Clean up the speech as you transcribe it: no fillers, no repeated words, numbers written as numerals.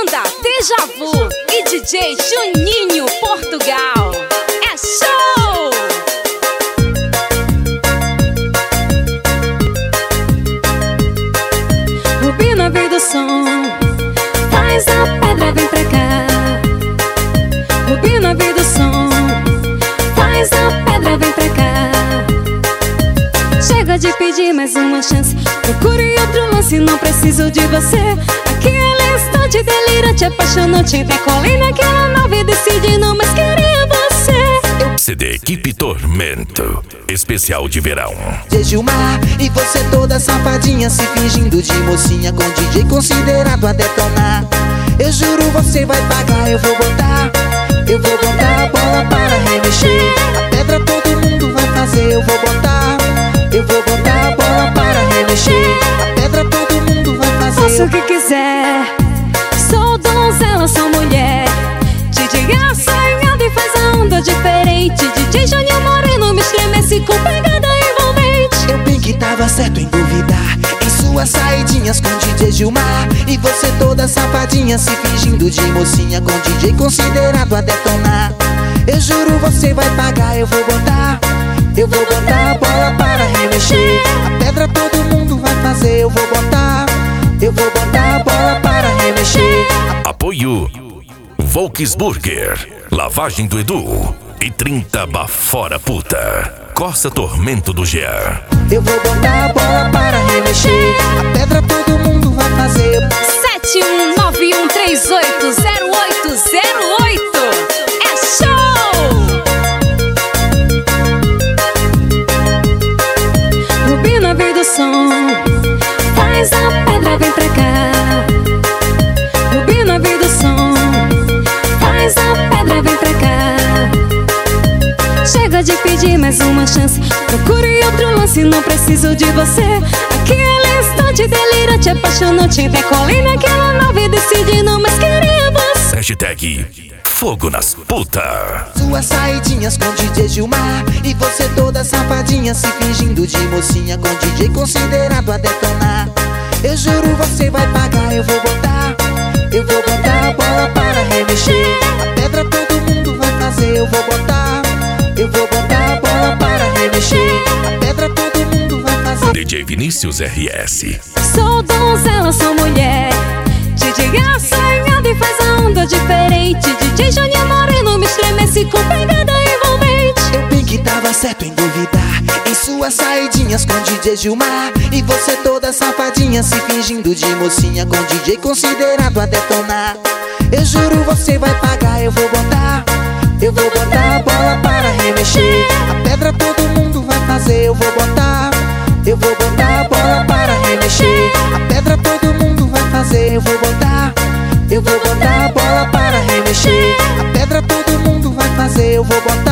Banda Deja Vu e DJ Juninho Portugal. É show! Rubina veio do som, faz a pedra, vem pra cá. Rubina veio do som, faz a pedra, vem pra cá. Chega de pedir mais uma chance, procure outro lance, não preciso de você. Aquele instante delirante, apaixonante, decolei naquela nave e decidi não mais querer você. CD Equipe Tormento, especial de verão. Gilmar, e você toda safadinha, se fingindo de mocinha, com DJ considerado a detonar. Eu juro você vai pagar, eu vou botar a bola para remexer. A pedra todo mundo vai fazer, eu vou botar a bola para remexer. A pedra todo mundo vai fazer. Faça o que quiser, sou donzela, sou mulher. DJ assanhado e faz a onda diferente. DJ Juninho Moreno me estremece com pegada envolvente. Eu bem que tava certo em duvidar, em suas saidinhas com DJ Gilmar. E você toda safadinha, se fingindo de mocinha, com DJ considerado a detonar. Eu juro você vai pagar, eu vou botar a bola para remexer. A pedra todo mundo vai fazer, eu vou botar a bola para remexer. Apoio Volksburger, Lavagem do Edu e 30 Bafora Puta, Corsa Tormento do Jean. Eu vou botar a bola para remexer. A pedra todo mundo vai fazer. 7191380808. É show! Rubina veio do som, faz a pedra, vem pra cá. Rubina veio do som, faz a pedra, vem pra cá. Chega de pedir mais uma chance, procure outro lance, não preciso de você. Aquele instante delirante, apaixonante, decolei naquela nave e decidi não mais querer você. Hashtag Fogo nas Puta. Suas saidinhas com DJ Gilmar, e você toda safadinha, se fingindo de mocinha, com DJ considerado a detonar. Eu juro você vai pagar, eu vou botar a bola para remexer. A pedra todo mundo vai fazer, eu vou botar a bola para remexer. A pedra todo mundo vai fazer. DJ Vinícius RS. Sou donzela, sou mulher. DJ assanhado e faz a onda diferente. DJ Juninho Moreno me estremece com pegada envolvente. Eu bem que tava certo em duvidar, em suas saidinhas com DJ Gilmar. E você toda safadinha, se fingindo de mocinha, com DJ considerado a detonar. Eu juro você vai pagar, eu vou botar a bola para remexer. A pedra todo mundo vai fazer, eu vou botar a bola para remexer. A pedra todo mundo vai fazer, eu vou botar a bola para remexer. A pedra todo mundo vai fazer, eu vou botar